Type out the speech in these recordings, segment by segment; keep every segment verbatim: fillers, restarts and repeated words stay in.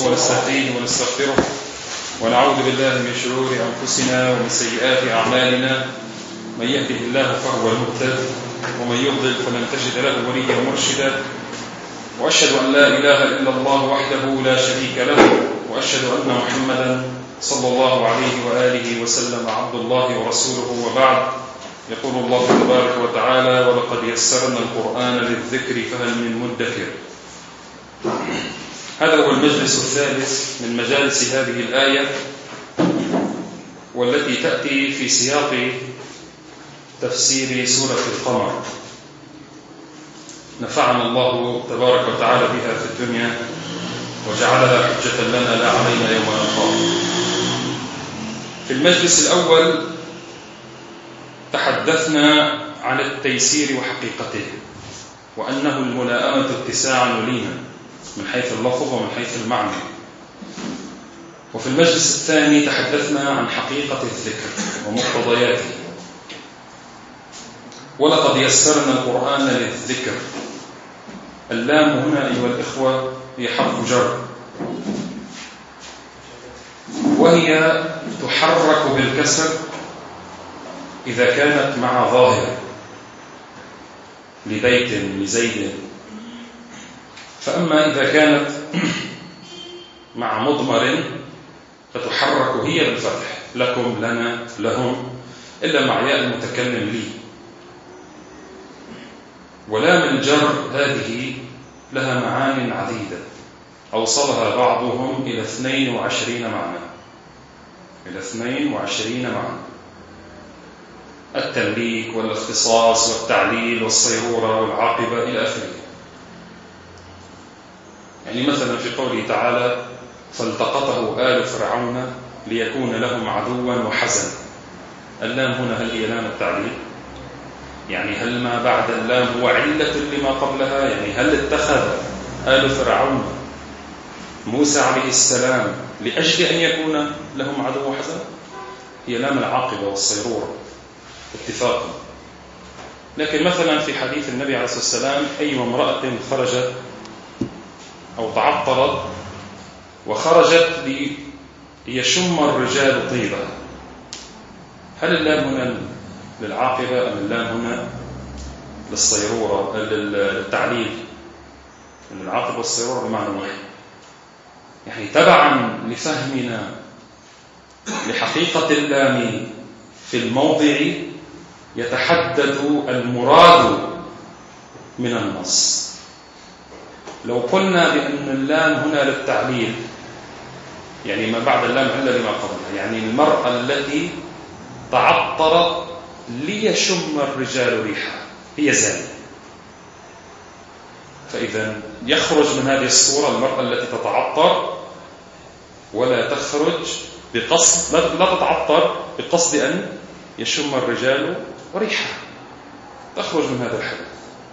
ونستهديه ونستغفره ونعوذ بالله من شرور أنفسنا ومن سيئات أعمالنا. من يهده الله فهو المهتد ومن يضلل فلن تجد له وليا مرشدا. وأشهد أن لا إله إلا الله وحده لا شريك له وأشهد أن محمدا صلى الله عليه وآله وسلم عبد الله ورسوله. وبعد، يقول الله تبارك وتعالى: ولقد يسرنا القرآن للذكر فهل من مدكر. هذا هو المجلس الثالث من مجالس هذه الآية، والتي تأتي في سياق تفسير سورة القمر. نفعنا الله تبارك وتعالى بها في الدنيا وجعلها حجة لنا لا علينا يوم نلقاه. في المجلس الأول تحدثنا عن التيسير وحقيقته، وأنه الملائمة اتساعا ولينا من حيث اللفظ ومن حيث المعنى. وفي المجلس الثاني تحدثنا عن حقيقة الذكر ومقتضياته. ولقد يسرنا القرآن للذكر. اللام هنا أيها الإخوة هي حرف جر، وهي تحرك بالكسر إذا كانت مع ظاهر لبيت لزيد، فأما إذا كانت مع مضمر فتحرك هي بالفتح: لكم، لنا، لهم، إلا مع ياء المتكلم لي. ولام الجر هذه لها معان عديدة أوصلها بعضهم إلى اثنين وعشرين معنى إلى اثنين وعشرين معنى: التمليك والاختصاص والتعليل والصيرورة والعاقبة إلى آخره. يعني مثلا في قوله تعالى: فالتقطه آل فرعون ليكون لهم عدوا وحزنا. اللام هنا هل هي لام التعليل؟ يعني هل ما بعد اللام هو علة لما قبلها؟ يعني هل اتخذ آل فرعون موسى عليه السلام لأجل أن يكون لهم عدو وحزنا؟ هي لام العاقبة والصيرورة اتفاقا. لكن مثلا في حديث النبي عليه الصلاة والسلام: أي امرأة خرجت أو تعطرت وخرجت ليشم الرجال طيبها، هل اللام هنا للعاقبة أم اللام هنا للصيرورة للتعليل؟ أن العاقبة والصيرورة بمعنى واحد. يعني تبعا لفهمنا لحقيقة اللام في الموضع يتحدد المراد من النص. لو قلنا بأن اللام هنا للتعليل، يعني ما بعد اللام علة لما قبلها، يعني المرأة التي تعطرت ليشم الرجال ريحها هي زانية، فإذا يخرج من هذه الصورة المرأة التي تتعطر ولا تخرج بقصد، لا تتعطر بقصد أن يشم الرجال ريحها، تخرج من هذا الحدث.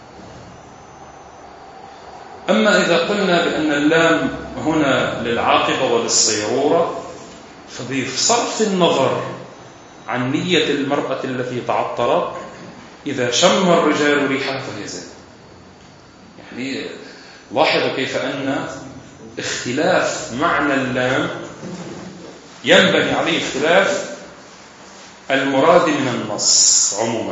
أما إذا قلنا بأن اللام هنا للعاقبة وللصيرورة، فبصرف النظر عن نية المرأة التي تعطرت، إذا شم الرجال ريحها فهي زانية. يعني لاحظوا كيف أن اختلاف معنى اللام ينبني عليه اختلاف المراد من النص عموما.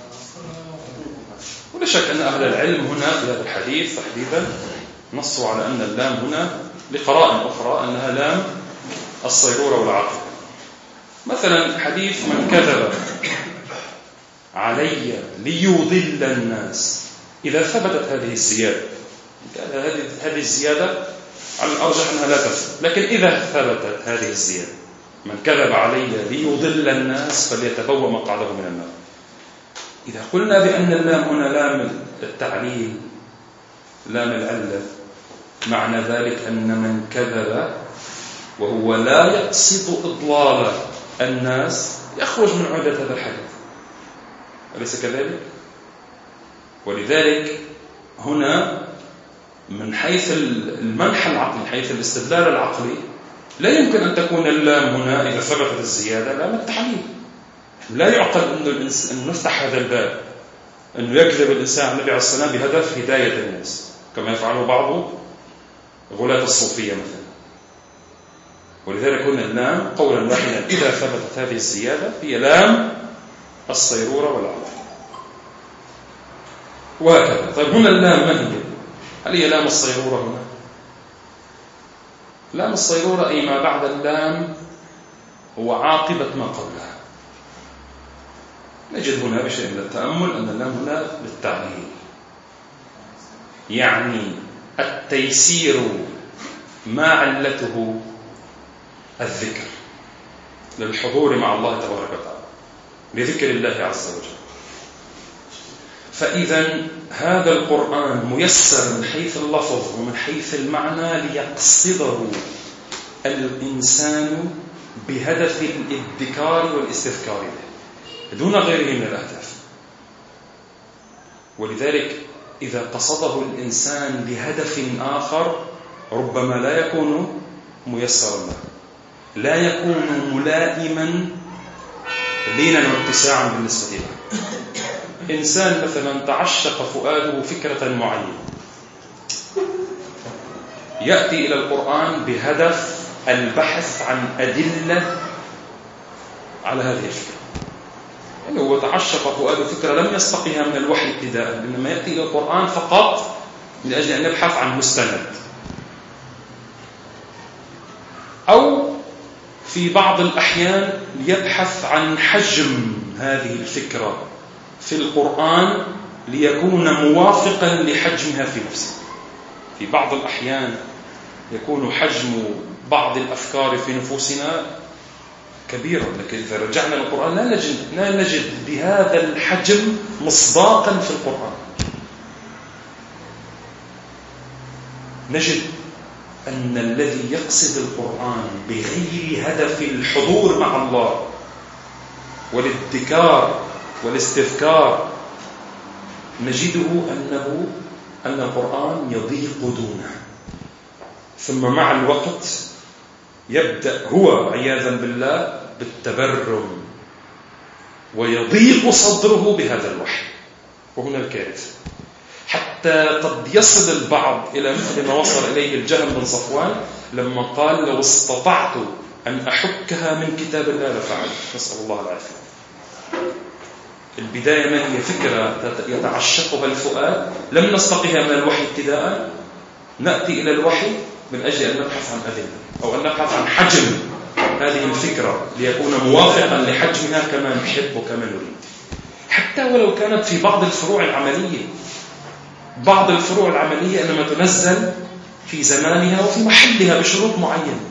ولا شك أن أهل العلم هنا في هذا الحديث تحديدا نصوا على أن اللام هنا لقراء أخرى أنها لام الصيرورة والعاقبة. مثلا حديث: من كذب علي ليضل الناس. إذا ثبتت هذه الزيادة، هذه الزيادة على الأرجح أنها لا تثبت، لكن إذا ثبتت هذه الزيادة: من كذب علي ليضل الناس فليتبوأ مقعده من النار. إذا قلنا بأن اللام هنا لام التعليل، لام العلة، معنى ذلك أن من كذب وهو لا يقصد إضلال الناس يخرج من عهدة هذا الحدث، أليس كذلك؟ ولذلك هنا من حيث المنحى العقلي، من حيث الاستدلال العقلي، لا يمكن أن تكون اللام هنا إذا ثبتت الزيادة لام التحليل. لا يعقل أن نفتح هذا الباب، أنه يكذب الإنسان النبي عليه الصلاة والسلام بهدف هداية الناس، كما يفعله بعض غلاة الصوفية مثلا. ولذلك قلنا اللام قولا واحدا إذا ثبتت هذه الزيادة هي لام الصيرورة والعطف. وهكذا. طيب هنا اللام ما هي؟ هل هي لام الصيرورة هنا؟ لام الصيرورة أي ما بعد اللام هو عاقبة ما قبلها. نجد هنا بشيء من التأمل أن اللام هنا للتعليل، يعني التيسير ما علته الذكر للحضور مع الله تبارك وتعالى بذكر الله عز وجل. فإذا هذا القرآن ميسر من حيث اللفظ ومن حيث المعنى ليقصده الإنسان بهدف الادكار والاستذكار به دون غيره من الأهداف. ولذلك إذا قصده الإنسان لهدف آخر ربما لا يكون ميسرا له، لا يكون ملائما لينا واتساعا بالنسبة له. إنسان مثلا تعشق فؤاده فكرة معينة، يأتي إلى القرآن بهدف البحث عن أدلة على هذه الفكرة. يعني هو تعشق فؤاده فكرة لم يستقيها من الوحي ابتداء، إنما يأتي إلى القرآن فقط من أجل أن يبحث عن مستند. أو في بعض الأحيان يبحث عن حجم هذه الفكرة في القرآن ليكون موافقا لحجمها في نفسه. في بعض الأحيان يكون حجم بعض الأفكار في نفوسنا كبيرا، لكن إذا رجعنا للقرآن لا نجد, لا نجد بهذا الحجم مصداقا في القرآن. نجد أن الذي يقصد القرآن بغير هدف الحضور مع الله والادكار والاستذكار نجده أنه أن القرآن يضيق دونه، ثم مع الوقت يبدأ هو عياذا بالله بالتبرم ويضيق صدره بهذا الوحي. وهنا الكارثة، حتى قد يصل البعض إلى مثل ما وصل إليه الجهم بن صفوان لما قال لو استطعت أن أحكها من كتاب الله لفعلت. نسأل الله العافية. البداية ما هي فكرة يتعشقها الفؤاد لم نستقيها من الوحي ابتداء، نأتي إلى الوحي من أجل أن نبحث عن أدلة أو أن نبحث عن حجم هذه الفكرة ليكون موافقا لحجمها كما نحب وكما نريد، حتى ولو كانت في بعض الفروع العملية. بعض الفروع العملية إنما تنزل في زمانها وفي محلها بشروط معينة.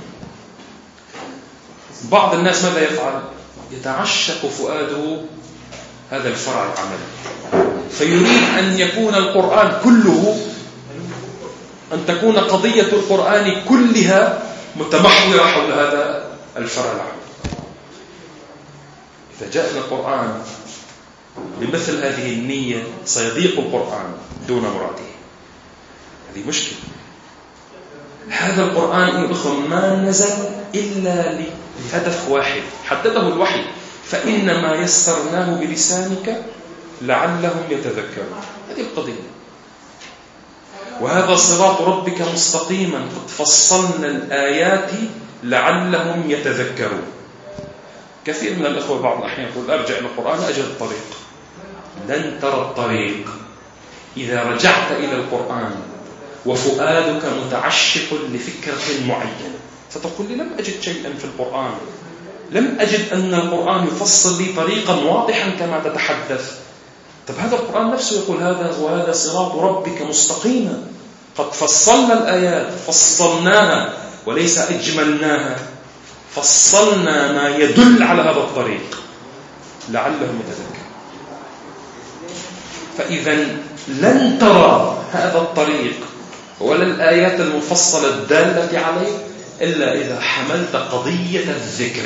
بعض الناس ماذا يفعل؟ يتعشق فؤاده هذا الفرع العملي، فيريد أن يكون القرآن كله، أن تكون قضية القرآن كلها متمحورة حول هذا الفرع العملي. إذا جاء القرآن بمثل هذه النية سيضيق القرآن دون مراده. هذه مشكلة. هذا القرآن الأخوة ما نزل إلا لهدف واحد حدده الوحي، فإنما يسرناه بلسانك لعلهم يتذكرون. هذه القضية. وهذا صراط ربك مستقيما قد فصلنا الآيات لعلهم يتذكرون. كثير من الأخوة بعض الأحيان يقول أرجع إلى القرآن أجد الطريق. لن ترى الطريق إذا رجعت إلى القرآن وفؤادك متعشق لفكرة معينة. ستقول لي لم أجد شيئا في القرآن، لم أجد أن القرآن يفصل لي طريقا واضحا كما تتحدث. طب هذا القرآن نفسه يقول هذا وهذا صراط ربك مستقيما قد فصلنا الآيات، فصلناها وليس أجملناها، فصلنا ما يدل على هذا الطريق لعلهم يتذكرون. فإذا لن ترى هذا الطريق ولا الآيات المفصلة الدالة عليه إلا إذا حملت قضية الذكر.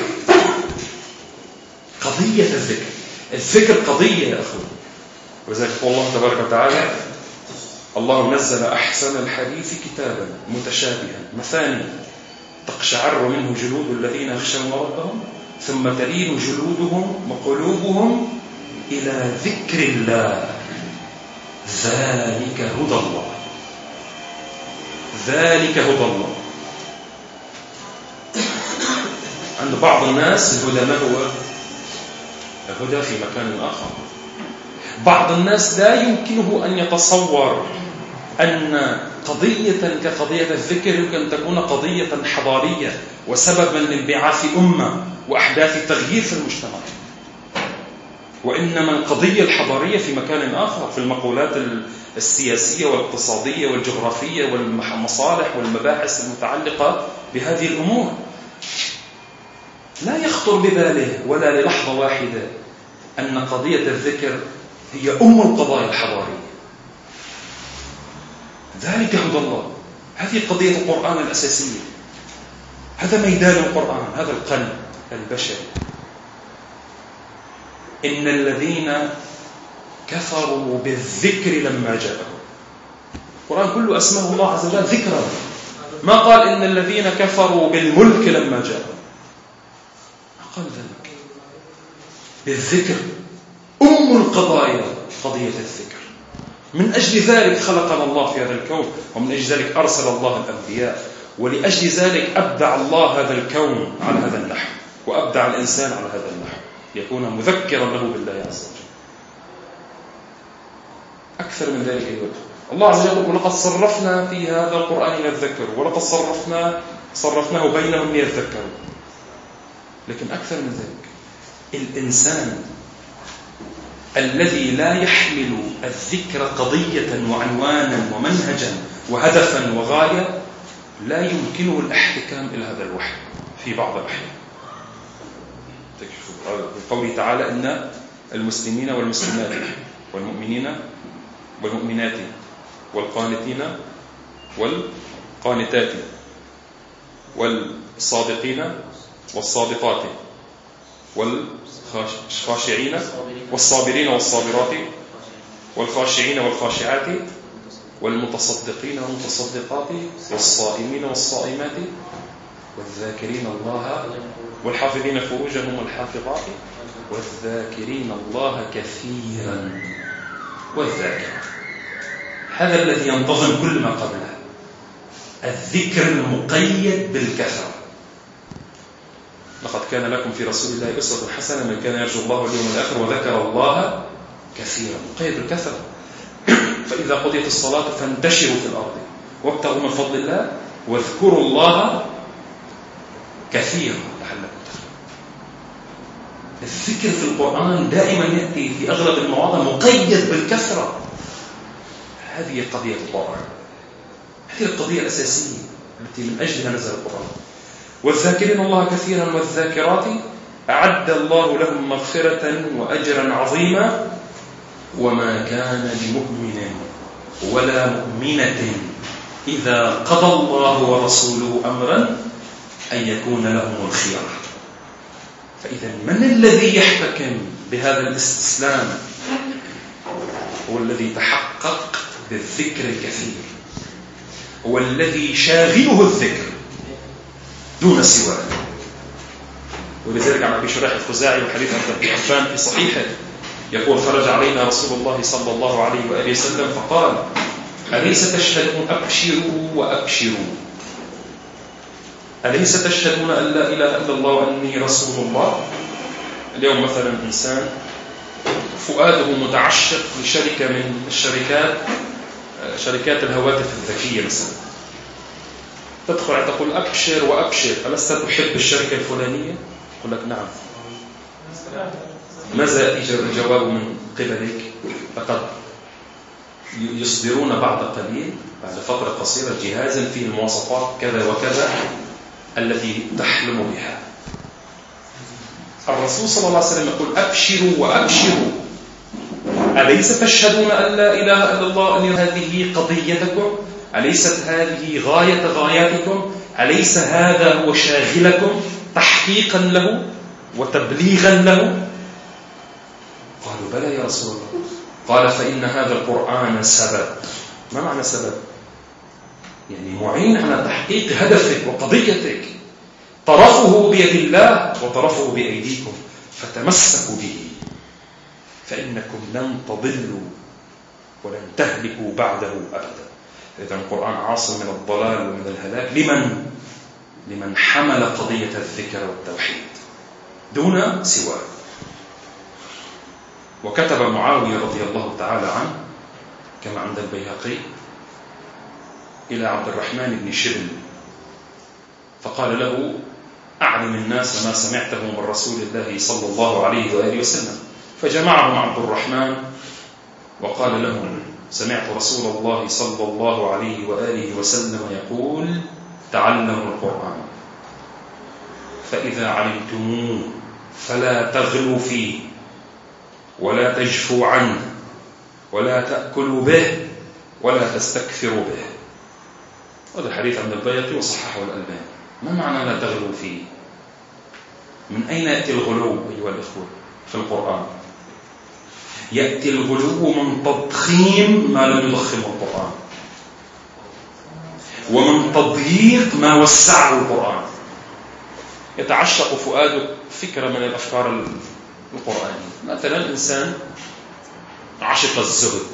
قضية الذكر، الذكر قضية يا أخوة. وذلك الله تبارك وتعالى الله نزل أحسن الحديث كتابا متشابها مثاني تقشعر منه جلود الذين يخشون ربهم ثم تلين جلودهم وقلوبهم إلى ذكر الله ذلك هدى الله. ذلك هدى الله. بعض الناس الهدى ما هو الهدى في مكان آخر. بعض الناس لا يمكنه أن يتصور أن قضية كقضية الذكر يمكن أن تكون قضية حضارية وسببا لانبعاث أمة وأحداث تغيير في المجتمع، وإنما القضية الحضارية في مكان آخر، في المقولات السياسية والاقتصادية والجغرافية والمصالح والمباحث المتعلقة بهذه الأمور. لا يخطر بباله ولا للحظة واحدة أن قضية الذكر هي أم القضايا الحضارية. ذلك هدى الله، هذه قضية القرآن الأساسية، هذا ميدان القرآن، هذا القلب البشري. إن الذين كفروا بالذكر لما جاءهم، القرآن كله أسماه الله عز وجل ذكرا، ما قال إن الذين كفروا بالملك لما جاءهم، ما قال ذلك. بالذكر أم القضايا قضية الذكر. من أجل ذلك خلقنا الله في هذا الكون، ومن أجل ذلك أرسل الله الأنبياء، ولأجل ذلك أبدع الله هذا الكون على هذا النحو، وأبدع الإنسان على هذا النحو يكون مذكرا له بالله عز وجل. أكثر من ذلك أيها الله عز وجل يقول: ولقد صرفنا في هذا القرآن ليذكروا، ولقد صرفنا صرفناه بينهم ليذكروا. لكن أكثر من ذلك، الإنسان الذي لا يحمل الذكر قضية وعنوانا ومنهجا وهدفا وغاية لا يمكنه الاحتكام إلى هذا الوحي في بعض الأحيان. قوله تعالى: إن المسلمين والمسلمات والمؤمنين والمؤمنات والقانتين والقانتات والصادقين والصادقات والخاشعين والصابرين والصابرات والخاشعين والخاشعات والمتصدقين والمتصدقات والصائمين والصائمات والذاكرين الله والحافظين فروجهم والحافظات والذاكرين الله كثيرا والذاكرات. هذا الذي ينتظم كل ما قبله، الذكر المقيد بالكثرة. لقد كان لكم في رسول الله أسوة حسنة من كان يرجو الله واليوم الآخر وذكر الله كثيرا، مقيد بالكثرة. فإذا قضيت الصلاة فانتشروا في الأرض وابتغوا من فضل الله واذكروا الله كثيرا لعلكم تفلحون. الذكر في القرآن دائما يأتي في أغلب المواضع مقيد بالكثرة. هذه قضية القرآن، هذه القضية الأساسية التي من أجلها نزل القرآن. والذاكرين الله كثيرا والذاكرات أعد الله لهم مغفرة وأجرا عظيما وما كان لمؤمن ولا مؤمنة إذا قضى الله ورسوله أمرا أن يكون لهم الخيار. فإذا من الذي يحتكم بهذا الاستسلام؟ هو الذي تحقق بالذكر الكثير، هو الذي شاغله الذكر دون سواه. ولذلك عن أبي شريح الخزاعي وحديث أبي عفان في صحيحه يقول: خرج علينا رسول الله صلى الله عليه وآله وسلم فقال: أليس تشهدون أبشروا وأبشروا أليس تشهدون أن لا إله إلا الله وأني رسول الله؟ اليوم مثلا إنسان فؤاده متعشق لشركة من الشركات، شركات الهواتف الذكية مثلا، تدخل تقول: أبشر وأبشر، ألست تحب الشركة الفلانية؟ يقول لك: نعم. ماذا يأتي الجواب من قبلك؟ لقد يصدرون بعد قليل، بعد فترة قصيرة، جهازا فيه المواصفات كذا وكذا التي تحلم بها. الرسول صلى الله عليه وسلم يقول: أبشروا وأبشروا أليس تشهدون أن لا إله إلا الله أن هذه قضيتكم؟ أليست هذه غاية غاياتكم؟ أليس هذا هو شاغلكم تحقيقا له وتبليغا له؟ قالوا: بلى يا رسول الله. قال: فإن هذا القرآن سبب. ما معنى سبب؟ يعني معين على تحقيق هدفك وقضيتك، طرفه بيد الله وطرفه بأيديكم، فتمسكوا به فإنكم لن تضلوا ولن تهلكوا بعده أبدا. إذن القرآن عاصم من الضلال ومن الهلاك. لمن؟ لمن حمل قضية الذكر والتوحيد دون سواه. وكتب معاوية رضي الله تعالى عنه كما عند البيهقي إلى عبد الرحمن بن شبل فقال له: أعلم الناس ما سمعته من رسول الله صلى الله عليه وآله وسلم. فجمعهم عبد الرحمن وقال لهم: سمعت رسول الله صلى الله عليه وآله وسلم يقول: تعلموا القرآن فإذا علمتموه فلا تغلوا فيه ولا تجفوا عنه ولا تأكلوا به ولا تستكثروا به. هذا الحديث عند البيهقي وصححه الألباني. ما معنى لا تغلوا فيه؟ من أين يأتي الغلو أيها الإخوة في القرآن؟ يأتي الغلو من تضخيم ما لم يضخمه القرآن، ومن تضييق ما وسعه القرآن. يتعشق فؤادك فكرة من الأفكار القرآنية. مثلا إنسان عشق الزهد،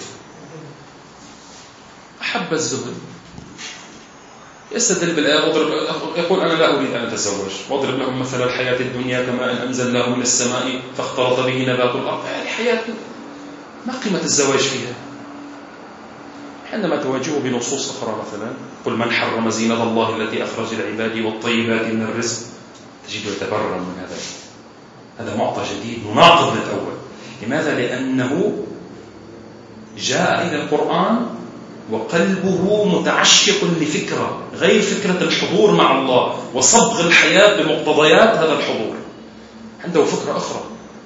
أحب الزهد، يستدل بالآية يقول: أنا لا أريد أن أتزوج، واضرب لهم مثل الحياة الدنيا كماء إن أنزلناه من السماء فاختلط به نبات الأرض. يعني حياة ما قيمة الزواج فيها؟ عندما تواجهه بنصوص أخرى مثلا: قل من حرم زينة الله التي أخرج العباد والطيبات من الرزق، تجده يتبرم من هذا. هذا معطى جديد مناقض للأول. لماذا؟ لأنه جاء إلى القرآن وقلبه متعشق لفكرة غير فكرة الحضور مع الله وصبغ الحياة بمقتضيات هذا الحضور. عنده فكرة أخرى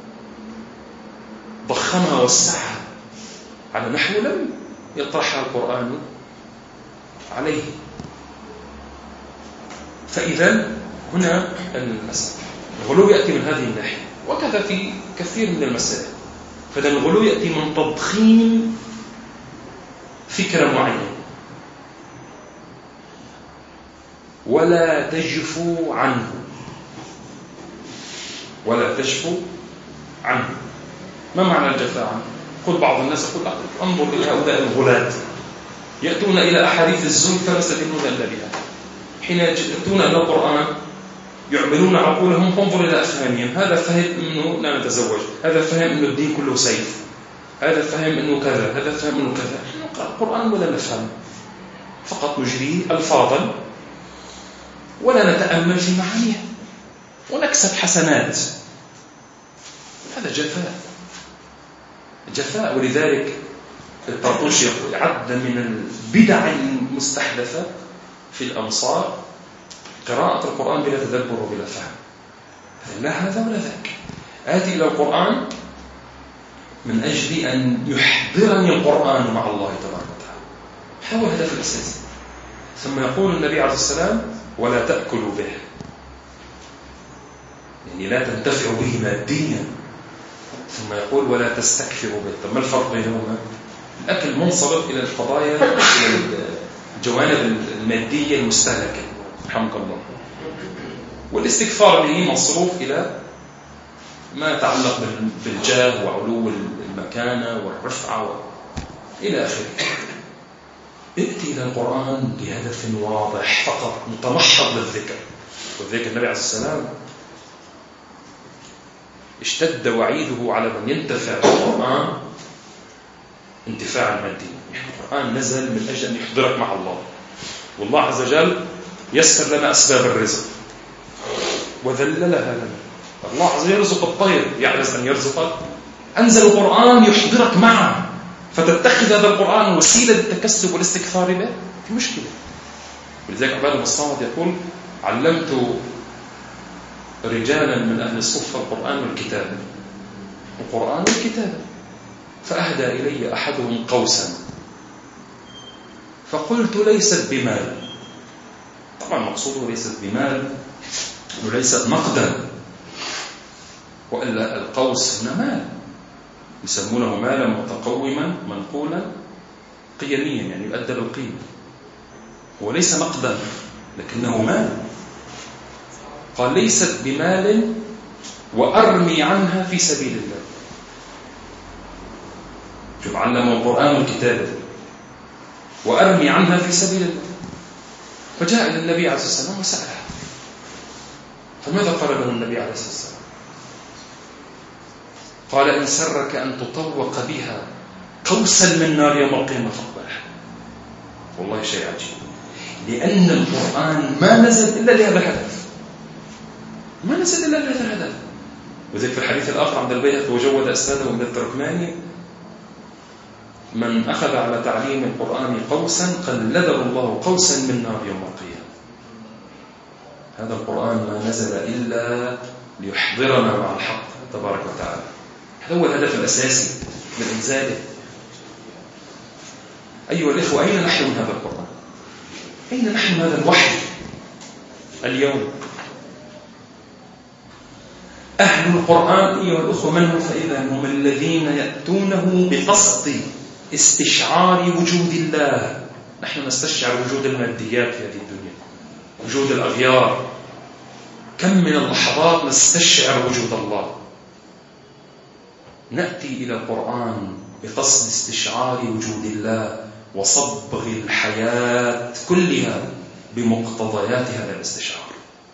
ضخمها وسعها على نحو لم يطرحها القرآن عليه. فإذا هنا المسألة الغلو يأتي من هذه الناحية، وكذا في كثير من المسائل. فإذا الغلو يأتي من تضخيم فكرة معينة. ولا تجفو عنه، ولا تجفو عنه. ما معنى الجفاء عنه؟ قل بعض الناس يقول: انظر إلى هؤلاء الغلاة يأتون إلى أحاديث الزهد فلا يستدلون إلا بها، حين يأتون إلى القرآن يعملون عقولهم فانظر إلى أفهامهم. هذا فهم أنه لا نتزوج، هذا فهم أنه الدين كله سيف، هذا فهم أنه كذا، هذا فهم أنه كذا. نقرأ القرآن ولا نفهم، فقط نجريه ألفاظا ولا نتأمل في معانيه ونكسب حسنات. هذا جفاء جفاء. ولذلك الطرطوشي يقول: عد من البدع المستحدثة في الأمصار قراءة القرآن بلا تدبر وبلا فهم. لا هذا ولا ذاك. آتي إلى القرآن من أجل أن يحضرني القرآن مع الله تبارك وتعالى، هو الهدف الأساسي. ثم يقول النبي عليه السلام: ولا تأكلوا به، يعني لا تنتفعوا به ماديا. ثم يقول: ولا تستكثروا به. طب ما الفرق بينهما؟ الأكل منصرف إلى القضايا، إلى الجوانب المادية المستهلكة رحمك الله، والاستكثار به مصروف إلى ما يتعلق بالجاه وعلو المكانة والرفعة و... إلى آخره. ائتي إلى القرآن بهدف واضح فقط متمحض للذكر. وذلك النبي عليه السلام اشتد وعيده على من ينتفع بالقرآن انتفاعا ماديا. القرآن نزل من أجل أن يحضرك مع الله، والله عز وجل يسر لنا أسباب الرزق وذللها لنا. الله عز وجل يرزق الطير، يعرز أن يرزقك. أنزل القرآن يحضرك معه، فتتخذ هذا القرآن وسيلة للتكسب والاستكثار به، في مشكلة. ولذلك عباد بن الصامت يقول: علمت رجالا من أهل الصفة القرآن والكتابة، القرآن والكتابة، فأهدى إلي أحدهم قوسا فقلت: ليست بمال. طبعا مقصوده ليست بمال وليست نقدا، وإلا القوس هنا مال، يسمونه مالا متقوما منقولا قيميا، يعني يؤدى بالقيمة، وليس نقدا لكنه مال. قال: ليست بمال وأرمي عنها في سبيل الله. شوف، علموا القرآن والكتابة وأرمي عنها في سبيل الله. فجاء إلى النبي عليه الصلاة والسلام وسأله: فماذا قال له النبي عليه الصلاة والسلام؟ قال إن سرك أن تطوق بها قوسا من نار يوم القيامة فاقبلها. والله شيء عجيب، لأن القرآن ما نزل إلا لهذا الهدف، ما نزل إلا لهذا الهدف. وذلك في الحديث الآخر عند البيهقي وجود أسناده من التركماني: من أخذ على تعليم القرآن قوسا قلده الله قوسا من نار يوم القيامة. هذا القرآن ما نزل إلا ليحضرنا مع الحق تبارك وتعالى. هذا هو الهدف الأساسي من إنزاله. أيها الإخوة، أين نحن من هذا القرآن؟ أين نحن من هذا الوحي اليوم؟ أهل القرآن أيها الأخوة من هم؟ فإذا هم الذين يأتونه بقصد استشعار وجود الله. نحن نستشعر وجود الماديات في هذه الدنيا، وجود الأغيار. كم من اللحظات نستشعر وجود الله. نأتي إلى القرآن بقصد استشعار وجود الله وصبغ الحياة كلها بمقتضيات هذا الاستشعار.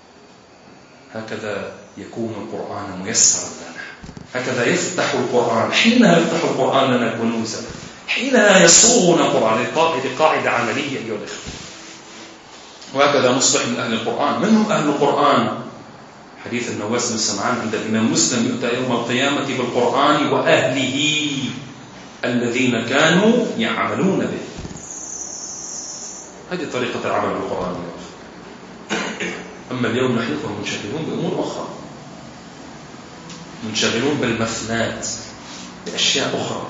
هكذا يكون القرآن ميسرا لنا، هكذا يفتح القرآن. حينها يفتح القرآن لنا كنوزا، حينها يصوغنا القرآن. هذه قاعدة عملية أيها الأخوة. وهكذا نصبح من أهل القرآن. من هم أهل القرآن؟ حديث النواس بن سمعان عند الإمام مسلم: يؤتى يوم القيامة بالقرآن وأهله الذين كانوا يعملون به. هذه طريقة العمل بالقرآن. أما اليوم نحن منشغلون بأمور أخرى، منشغلون بالمثنات، بأشياء أخرى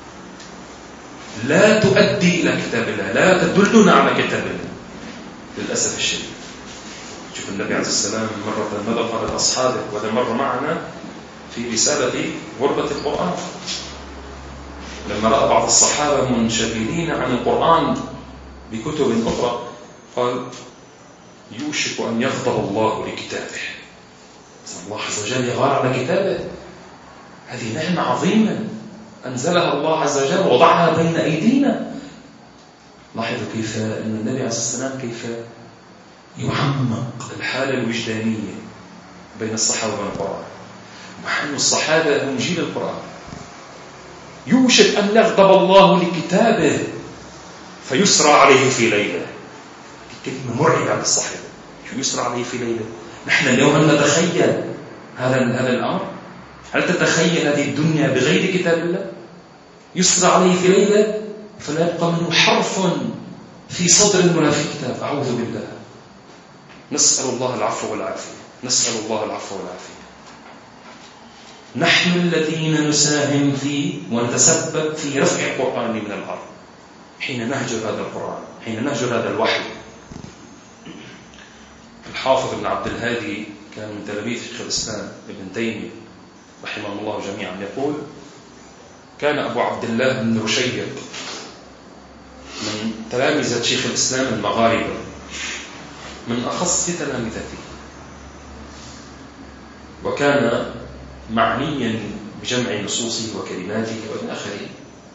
لا تؤدي إلى كتاب الله، لا تدلنا على كتاب الله للأسف الشديد. شوف النبي عليه السلام مرة ماذا قال لأصحابه، وهذا مر معنا في رسالة غربة القرآن، لما رأى بعض الصحابة منشغلين عن القرآن بكتب أخرى قال: يوشك أن يغضب الله لكتابه. الله عز وجل يغار على كتابه. هذه نعمة عظيمة أنزلها الله عز وجل وضعها بين أيدينا. لاحظوا كيف أن النبي عليه الصلاة والسلام كيف يعمق الحالة الوجدانية بين الصحابة وبين القرآن، مع أن الصحابة هم جيل القرآن. يوشك أن يغضب الله لكتابه فيسرى عليه في ليلة. كلمة مرعبة على الصحابة. شو يسرى عليه في ليلة؟ نحن اليوم هل نتخيل هذا هذا الأمر؟ هل تتخيل هذه الدنيا بغير كتاب الله؟ يسرى عليه في ليلة فلا يبقى منه حرف في صدر ولا في كتاب. أعوذ بالله. نسأل الله العفو والعافية، نسأل الله العفو والعافية. نحن الذين نساهم في ونتسبب في رفع القرآن من الأرض حين نهجر هذا القرآن، حين نهجر هذا الوحي. الحافظ ابن عبد الهادي كان من تلاميذ شيخ الإسلام ابن تيمية رحمه الله جميعا، يقول: كان أبو عبد الله بن رشيق من تلامذة شيخ الإسلام المغاربة، من أخص تلامذته، وكان معنيا بجمع نصوصه وكلماته وإلى آخره.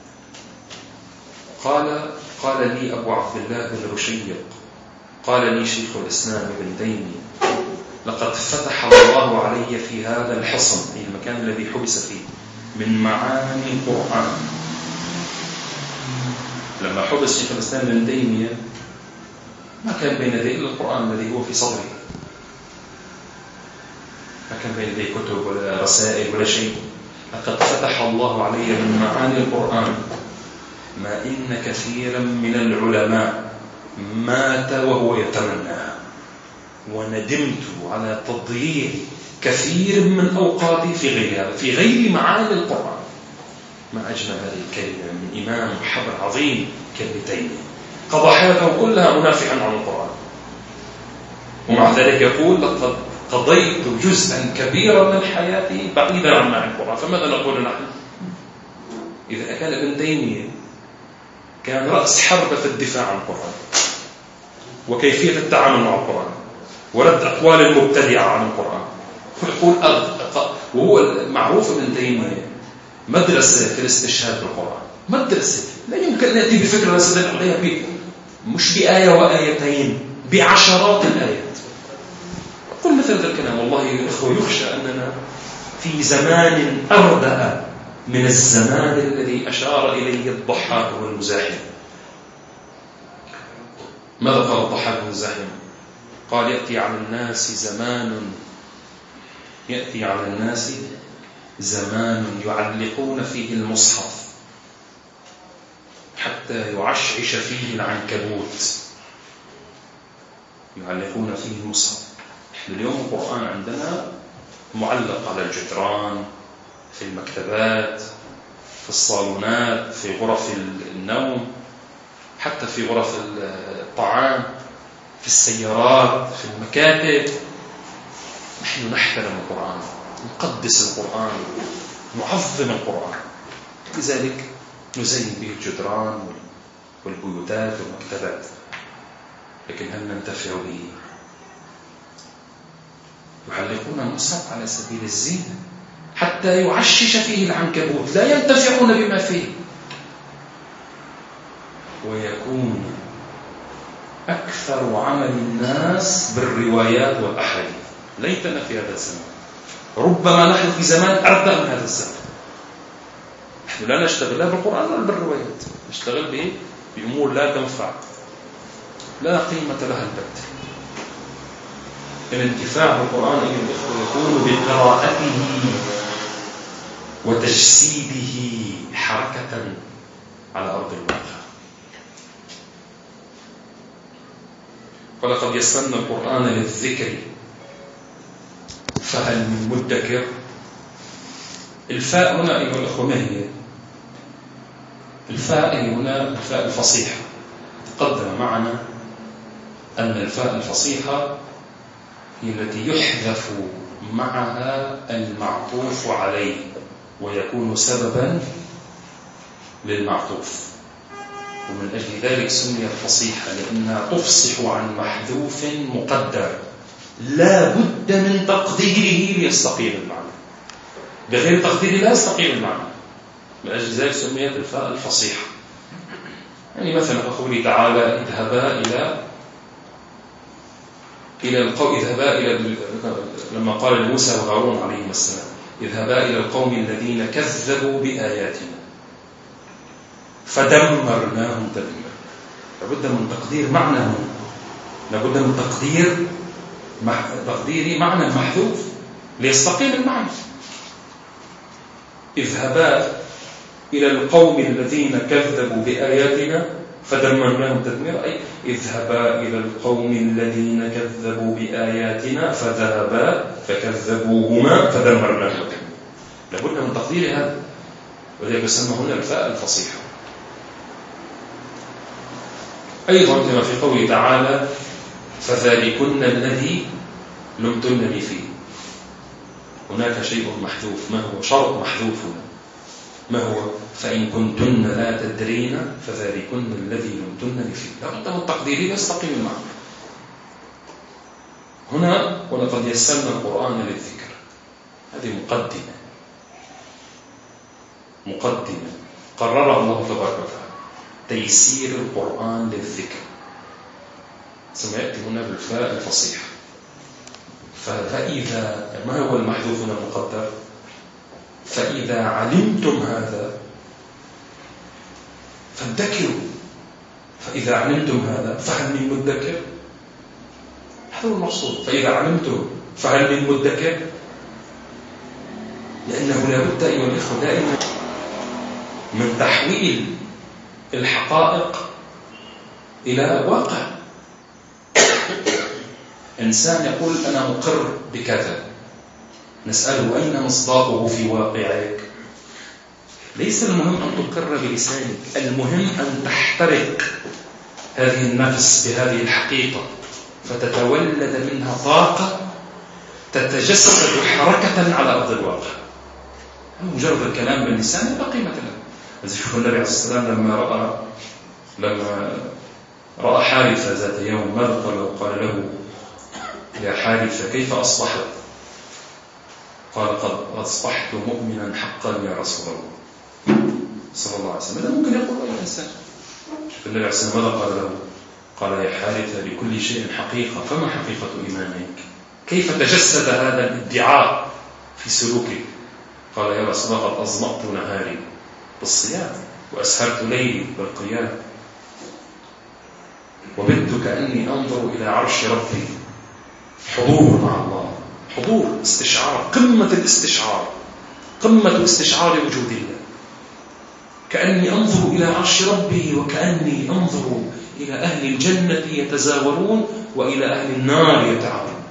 قال قال لي أبو عبد الله بن رشيق، قال لي شيخ الإسلام ابن تيمية: لقد فتح الله علي في هذا الحصن، أي المكان الذي حبس فيه، من معاني القرآن. لما حبس شيخ الإسلام ابن تيمية ما كان بين يديه إلا القرآن الذي هو في صدره، ما كان بين يديه كتب ولا رسائل ولا شيء. لقد فتح الله علي من معاني القرآن ما إن كثيرا من العلماء مات وهو يتمنى، وندمت على تضييع كثير من أوقاتي في غير هذا، في غير معاني القرآن. ما أجمل هذه الكلمة من إمام حبر عظيم كابن تيمية، قضى حياته كلها منافعا عن القرآن، ومع ذلك يقول: لقد قضيت جزءا كبيرا من حياتي بعيدا عن معاني القرآن. فماذا نقول نحن؟ إذا كان ابن تيمية كان رأس حربة في الدفاع عن القرآن وكيفية التعامل مع القرآن ورد أقوال المبتدعة عن القرآن، ويقول وهو معروف ابن تيمية مدرسة في الاستشهاد بالقرآن، مدرسة لا يمكن أن يأتي بفكرة نستدل عليها مش بآية وآيتين، بعشرات الآيات. قل مثل هذا الكلام. والله يا إخوة يخشى أننا في زمان أردأ من الزمان الذي أشار إليه الضحاك والمزاحم. ماذا قال الضحاك والمزاحم؟ قال يأتي على الناس زمان يأتي على الناس زمان يعلقون فيه المصحف حتى يعشعش فيه العنكبوت. يعلقون فيه المصحف. اليوم القرآن عندنا معلق على الجدران، في المكتبات، في الصالونات، في غرف النوم، حتى في غرف الطعام، في السيارات، في المكاتب. نحن نحترم القرآن، نقدس القرآن، نعظم القرآن، لذلك نزين به الجدران والبيوتات والمكتبات. لكن هل ننتفع به؟ يعلقون المصحف على سبيل الزينة حتى يعشش فيه العنكبوت، لا ينتفعون بما فيه، ويكون أكثر عمل الناس بالروايات والأحاديث. ليتنا في هذا الزمان. ربما نحن في زمان أردأ من هذا الزمان. نحن لا نشتغل لا بالقرآن ولا بالروايات، نشتغل به بأمور لا تنفع، لا قيمة لها البتة. الانتفاع بالقرآن أيها الأخوة يكون بقراءته وتجسيده حركة على أرض الواقع. ولقد يسرنا القرآن للذكر فهل من مدكر. الفاء هنا أيها الأخوة ما هي؟ الفاء هنا الفاء الفصيحة. تقدم معنا أن الفاء الفصيحة هي التي يحذف معها المعطوف عليه ويكون سببا للمعطوف، ومن أجل ذلك سميت فصيحة لأنها تفصح عن محذوف مقدر لا بد من تقديره ليستقيم المعنى، بغير تقديره لا يستقيم المعنى. من أجل ذلك سميت الفاء الفصيحة. يعني مثلا قوله تعالى اذهبا إلى إلى القوم اذهبا إلى لما قال لموسى وهارون عليهما السلام اذهبا إلى القوم الذين كذبوا بآياتنا فدمرناهم تدميرا. لابد من تقدير معنى، لابد من تقدير تقدير معنى محذوف ليستقيم المعنى. اذهبا إلى القوم الذين كذبوا بآياتنا فدمرناهم تدميرا، أي اذهبا إلى القوم الذين كذبوا بآياتنا فذهبا فكذبوهما فدمرناهم تدميرا. لابد من تقدير هذا، وذلك يسمى هنا الفاء الفصيحة. أيضا كما في قوله تعالى فذلكن الذي لمتنني فيه. هناك شيء محذوف. ما هو؟ شرط محذوف. ما هو؟ فإن كنتن لا تدرين فذلكن الذي لمتنني فيه. لابد من تقديره يستقيم المعنى. هنا ولقد يسرنا القرآن للذكر. هذه مقدمة مقدمة قررها الله تبارك وتعالى، تيسير القرآن للذكر. سيأتي هنا بالفاء الفصيحة. فإذا ما هو المحذوف هنا المقدر؟ فإذا علمتم هذا فادكروا. فإذا علمتم هذا فهل من مدكر؟ هذا هو المقصود. فإذا علمتم فهل من مدكر؟ لأنه لا بد أيها الإخوة دائما من تحويل الحقائق إلى واقع. إنسان يقول أنا مقر بكذا، نسأله أين مصداقه في واقعك؟ ليس المهم أن تقر بلسانك، المهم أن تحترق هذه النفس بهذه الحقيقة فتتولد منها طاقة تتجسد حركة على أرض الواقع. مجرد الكلام باللسان لا قيمة له. شوف النبي عليه الصلاة والسلام لما رأى لما رأى حارثة ذات يوم ماذا قال؟ قال له يا حارثة كيف أصبحت؟ قال قد أصبحت مؤمنا حقا يا رسول الله صلى الله عليه وسلم. ممكن يقول أي إنسان. شوف النبي عليه الصلاة والسلام ماذا قال له؟ قال يا حارثة لكل شيء حقيقة، فما حقيقة إيمانك؟ كيف تجسد هذا الادعاء في سلوكك؟ قال يا رسول الله قد أظمأت نهاري بالصيام وأسهرت ليلي بالقيام وبت كأني أنظر إلى عرش ربي. حضور مع الله، حضور، استشعار، قمة الاستشعار، قمة استشعار وجود الله. كأني أنظر إلى عرش ربي وكأني أنظر إلى أهل الجنة يتزاورون وإلى أهل النار يتعاونون.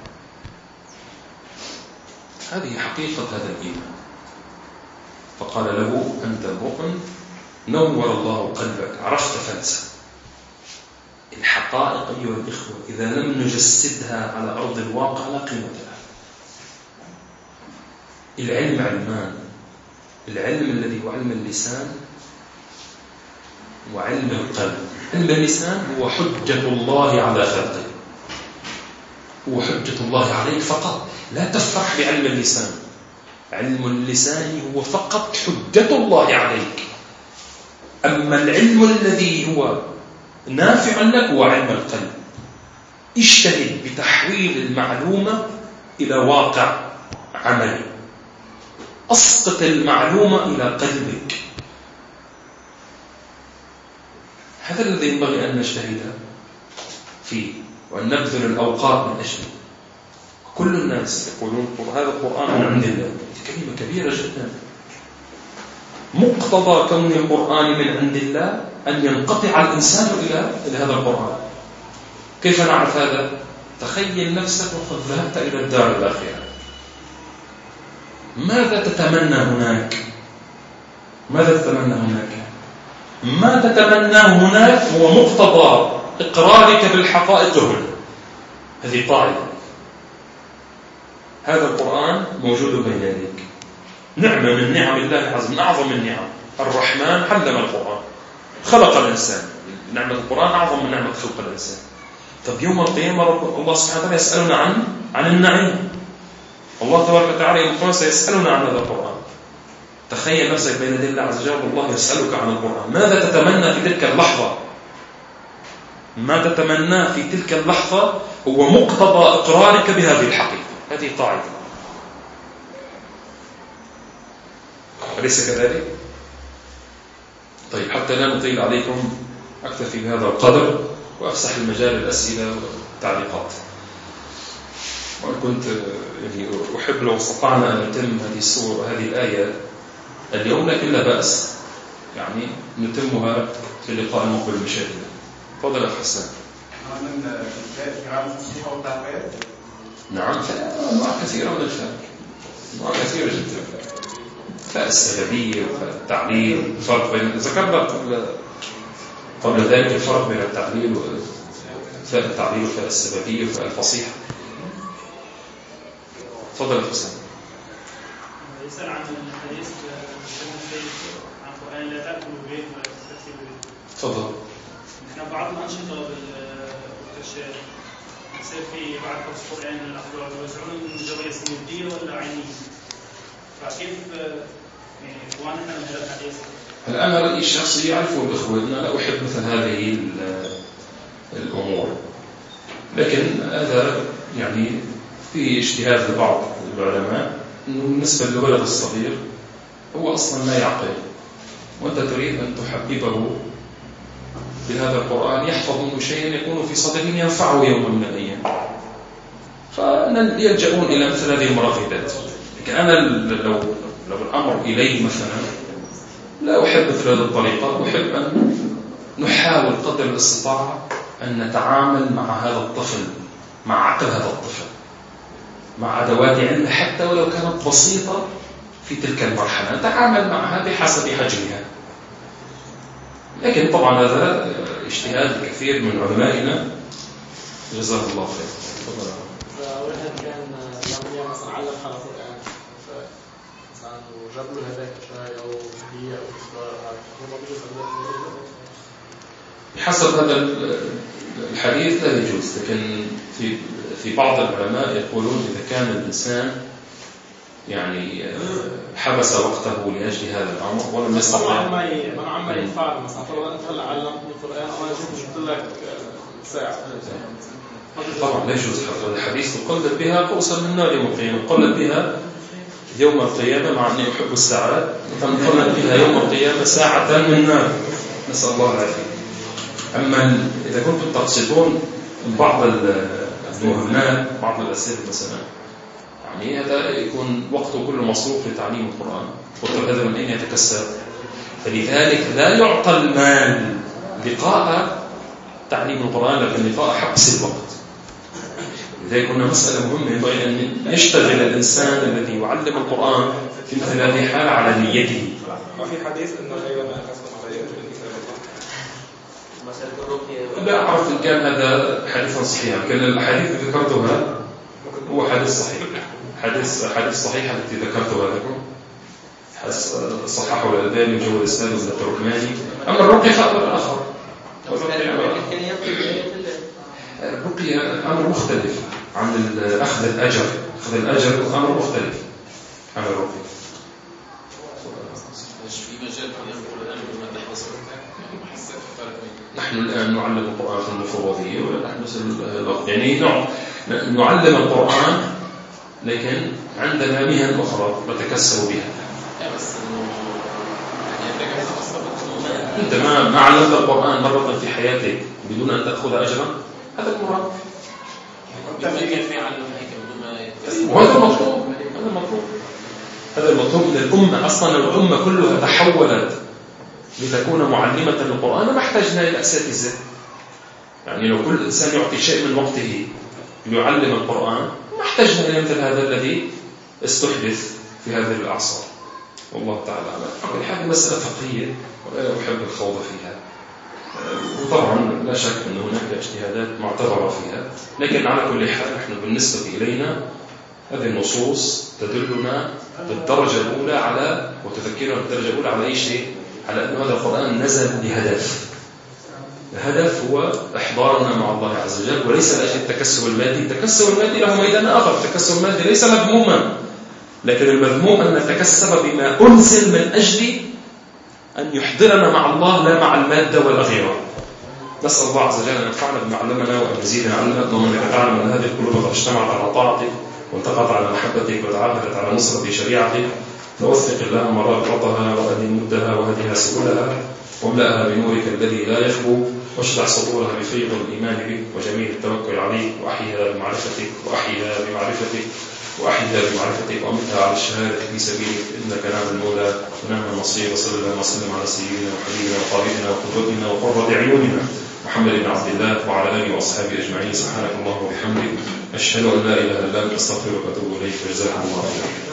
هذه حقيقة هذا الإيمان. فقال له أنت المؤمن، نور الله قلبك، عرفت فلسفة الحقائق. أيها الإخوة إذا لم نجسدها على أرض الواقع لا قيمة لها. العلم علمان، العلم الذي هو علم اللسان وعلم القلب. علم اللسان هو حجة الله على خلقه، هو حجة الله عليك فقط. لا تفرح بعلم اللسان، علم اللسان هو فقط حجة الله عليك. أما العلم الذي هو نافع لك هو علم القلب. اجتهد بتحويل المعلومة إلى واقع عملي، أسقط المعلومة إلى قلبك. هذا الذي ينبغي أن نجتهد فيه وأن نبذل الأوقات من أجله. كل الناس يقولون هذا القرآن من عند الله، كلمة كبيرة جدا. مقتضى كون القرآن من عند الله أن ينقطع الإنسان إلى إلى هذا القرآن. كيف نعرف هذا؟ تخيل نفسك وقد ذهبت إلى الدار الآخرة، ماذا تتمنى هناك؟ ماذا تتمنى هناك؟ ما تتمناه هناك هو مقتضى إقرارك بالحقائق هنا. هذه قاعدة. هذا القرآن موجود بين يديك، نعمة من نعم الله عز وجل، أعظم النعم. الرحمن علم القرآن، خلق الإنسان. نعمة القرآن أعظم من نعمة خلق الإنسان. طب يوم القيامة رب الله سبحانه وتعالى يسألنا عن عن النعيم. الله تبارك وتعالى يوم القيامة سيسألنا عن هذا القرآن. تخيل نفسك بين يدي الله عز وجل والله يسألك عن القرآن. ماذا تتمنى في تلك اللحظة؟ ما تتمناه في تلك اللحظة هو مقتضى إقرارك بهذه الحقيقة. هذه قاعدة، أليس كذلك؟ طيب حتى لا نطيل عليكم أكتفي بهذا القدر وأفسح المجال للأسئلة والتعليقات. وكنت يعني أحب لو استطعنا أن نتم هذه السورة وهذه الآية اليوم، لكن لا بأس يعني نتمها في اللقاء المقبل إن شاء الله. تفضل يا حسان. نعم، أنواع كثيرة من الفاء، أنواع كثيرة جدا. فاء السببية وفاء التعليل، الفرق بين ذكرنا قبل قبل ذلك الفرق بين التعليل وفاء التعليل وفاء السببية وفاء الفصيحة. تفضل يا حسان. يسأل عن الحديث عن القرآن لا تأكل البيت ولا تستكسب البيت. تفضل. احنا بعض الأنشطة بالكشاف يصير في بعض حفظ القرآن الأخبار يوزعون جوائز مادية ولا عينية، فكيف يعني إخواننا من هذا الحديث؟ الآن رأيي الشخصي يعرفوا الإخوة أن لا أحب مثل هذه الأمور، لكن هذا يعني في اجتهاد لبعض العلماء أنه بالنسبة للولد الصغير هو أصلا لا يعقل، وأنت تريد أن تحببه بهذا القرآن يحفظ منه شيئا يكون في صدره ينفعه يوم من الأيام، فيلجؤون إلى مثل هذه المراغبات. لكن أنا لو, لو الأمر إليه مثلا لا أحب مثل هذه الطريقة، أحب أن نحاول قدر الاستطاعة أن نتعامل مع هذا الطفل، مع عقل هذا الطفل، مع أدوات علم حتى ولو كانت بسيطة في تلك المرحلة، نتعامل معها بحسب حجمها. لكن طبعا هذا اجتهاد كثير من علمائنا جزاه الله خير. تفضل. فواحد كان يوميا مثلا علم حلقة القرآن مثلا وجاب له هدايا شاي أو هدية أو إصدار، هو بيجوز بحسب هذا الحديث لا يجوز، لكن في في بعض العلماء يقولون إذا كان الإنسان يعني حبس وقته لأجل هذا الأمر ولم يستطع. أنا عم يدفع مثلا فرضا أنت هلا علمتني القرآن وأنا جبت لك ساعة طبعا لا يجوز حفظ الحديث. تقلد بها قوسا من نار يوم القيامة، تقلد بها يوم القيامة مع أني أحب الساعات، تقلد بها يوم القيامة ساعة من نار، نسأل الله العافية. أما إذا كنتم تقصدون بعض المهمات، بعض الأسئلة مثلا، يعني هذا يكون وقته كله مصروف لتعليم القرآن، قلت هذا من أين يتكسب؟ فلذلك لا يعطى المال لقاء تعليم القرآن، لكن لقاء حبس الوقت. لذلك قلنا مسألة مهمة، ينبغي أن يشتغل الإنسان الذي يعلم القرآن في مثل هذه الحالة على نيته. وفي حديث أن خير ما أخذتم عليه من كتاب الله. لا أعرف إن كان هذا حديثا صحيحا، كان الأحاديث التي ذكرتها هو حديث صحيح، حديث حديث صحيح التي ذكرتها لكم صححه الألباني وجوه الإسناد والتركماني. أما الرقية خبر آخر. الرقية أمر مختلف عن أخذ الأجر، أخذ الأجر أمر مختلف عن الرقية. نحن الآن نعلم القرآن في المفوضية ونحن يعني نعلم القرآن، لكن عندنا مهن أخرى نتكسب بها. أنت ما ما علمت القرآن مرة في حياتك بدون أن تأخذ أجرا، هذا المراد. وهذا المطلوب، هذا المطلوب، هذا المطلوب من الأمة. أصلا الأمة كلها تحولت لتكون معلمة للقرآن، ما احتاجنا إلى أساتذة. يعني لو كل إنسان يعطي شيء من وقته ليعلم القرآن، ما احتاجنا إلى مثل هذا الذي استحدث في هذه الأعصار. والله تعالى أعلم. هذه مسألة فقهية ولا أحب الخوض فيها، وطبعا لا شك أن هناك اجتهادات معتبرة فيها، لكن على كل حال نحن بالنسبة إلينا هذه النصوص تدلنا بالدرجة الأولى على، وتذكرنا بالدرجة الأولى على أي شيء؟ على أن هذا القرآن نزل لهدف. الهدف هو إحضارنا مع الله عز وجل، وليس لأجل التكسب المادي. التكسب المادي له ميدان آخر، التكسب المادي ليس مذموما، لكن المذموم أن نتكسب بما أنزل من أجل أن يحضرنا مع الله لا مع المادة والأغيرة. نسأل الله عز وجل أن ينفعنا بما علمنا وأن يزيدنا علما، ومن تعلم أن هذه القلوب قد اجتمعت على طاعتك وانتقضت على محبتك وتعاهدت على نصرة شريعتك، فوثق اللهم رابطتها وأدم مدها وهدها سبلها، واملأها بنورك الذي لا يخبو، واشرح صدورها بفيض الإيمان بك وجميل التوكل عليك، وأحيها بمعرفتك وأحيها بمعرفتك وأحيها بمعرفتك، وأمتها على الشهادة في سبيلك، إنك نعم المولى ونعم النصير. وصلى الله وسلم على سيدنا وحبيبنا وقائدنا وقدوتنا وقرة عيوننا محمد بن عبد الله وعلى آله وأصحابه أجمعين. سبحانك اللهم وبحمدك، أشهد أن لا إله إلا أنت، أستغفرك وأتوب إليك، وجزاكم الله خيرا.